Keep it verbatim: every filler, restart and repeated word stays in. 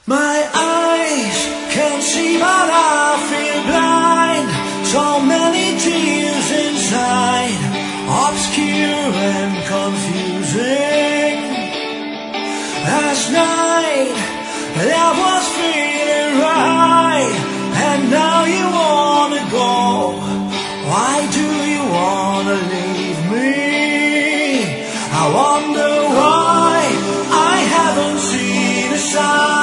My eyes can't see but I feel blind. So many tears inside, obscure and confusing. Last night I was feeling right, and now you wanna go. Why do you wanna leave me? I wonder why I haven't seen a sign.